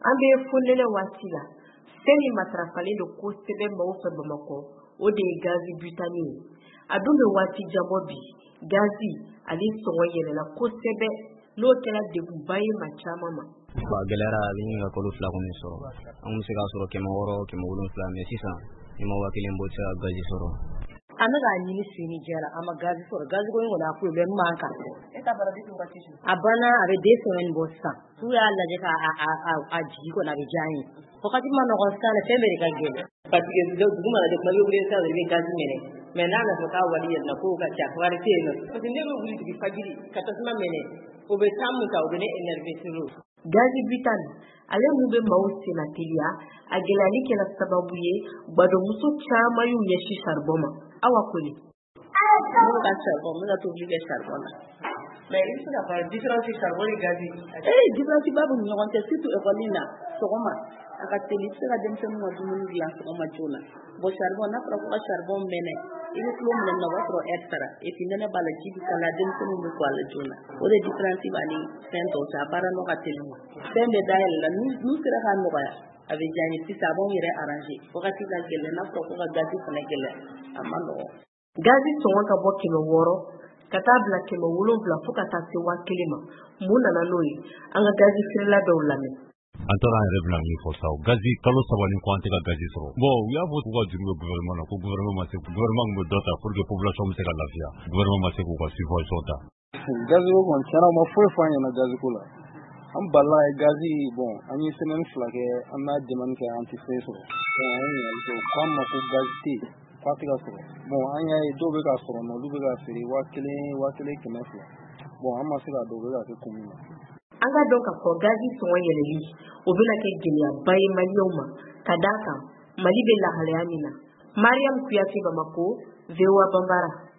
an bɛ fonɛnɛ waati la fɛn min matarafalen don kosɛbɛ maaw fɛ Bamakɔ o de ye gazi butane ye a dun bɛ waati jabɔ bi gazi ale sɔngɔ yɛlɛla kosɛbɛ n'o kɛra degunba ye maa caman ma. Gɛlɛyara a bɛ ɲini ka kalo 2 kɔni sɔrɔ an bɛ se k'a sɔrɔ 600 700 mais sisan ni ma 1 bɔ se ka gazi sɔrɔ. An bɛ k'a ɲini Sini Jara an ma gazi sɔrɔ gazi ko in kɔni a problème b'an kan. A banna a bɛ 2 semaines bɔ sisan n'u y'a lajɛ k'a jigi kɔni a bɛ diya an ye wagati ma nɔgɔn sisan fɛn bɛɛ de ka gɛlɛn parce que dugu mana de kuma bɛ wuli sisan i bɛ gazi minɛ mais n'a nana k'a wari yɛlɛna k'o ka ca wari tɛ yen nɔ parce que ne bɛ wuli dugu fajiri ka tasuma minɛ o bɛ temps min ta o bɛ ne énerver toujours. Gazi butane ale mun bɛ maaw senna teliya a gɛlɛyali kɛra sababu ye badomuso caman y'u ɲɛsin charbon ma. Awa Koli. Mun ka charbon mun ka tobili kɛ charbon na. Mais il faut avoir différence charbon et gazi. Différence ba b'u ni ɲɔgɔn cɛ surtout école na sɔgɔma a ka teli i bɛ se ka denmisɛnninw ka dumuni dilan sɔgɔma joona bon charbon n'a fɔra ko ka charbon mɛnɛ i bɛ tulo minɛ na o b'a sɔrɔ heure sara et puis nɛnɛ b'a la ji bɛ k'a la denmisɛnninw bɛ ko a la joona o de différence b'a ni fɛn tɔw cɛ a baara nɔ ka teli wa fɛn bɛ dayɛlɛ la n'u sera k'a nɔgɔya a bɛ diya n ye sisan a b'anw yɛrɛ arranger wagati ka gɛlɛn n'a fɔra ko ka gazi fana gɛlɛn a ma nɔgɔn. Gazi sɔngɔ ka bɔ 600 ka taa bila 700 fo ka taa se 1000 ma mun nana n'o ye an ka gazi feerela dɔw lamɛn. An taara an yɛrɛ bɛna min fɔ sa gazi kalo 3 ni ko an tɛ ka gazi sɔrɔ bon u y'a fɔ k'u ka juru bɛ gouvernement na ko gouvernement ma se gouvernement bɛ dɔ ta pour que population bɛ se ka lafiya gouvernement ma se k'u ka subvention ta. Gazi ko kɔni tiɲɛna u ma foyi fɔ an ɲɛna gazi ko la an balila gazi bon an ye semaine 2 kɛ an n'a demande kɛ an tɛ fɛn sɔrɔ bon an ye ɲininkali kɛ u k'an ma ko gazi tɛ yen k'a tɛ ka sɔrɔ bon an y'a ye dɔw bɛ ka sɔrɔ nɔ olu bɛ ka feere 1000 bon an ma se ka dɔw bɛ ka kɛ commune na. An ka dɔn ka fɔ gazi sɔngɔ yɛlɛli o bɛna kɛ gɛlɛyaba ye maliyɛnw ma ka d'a kan Mali bɛ lahalaya min na. Mariam Kuyate Bamako, VOA Bambara.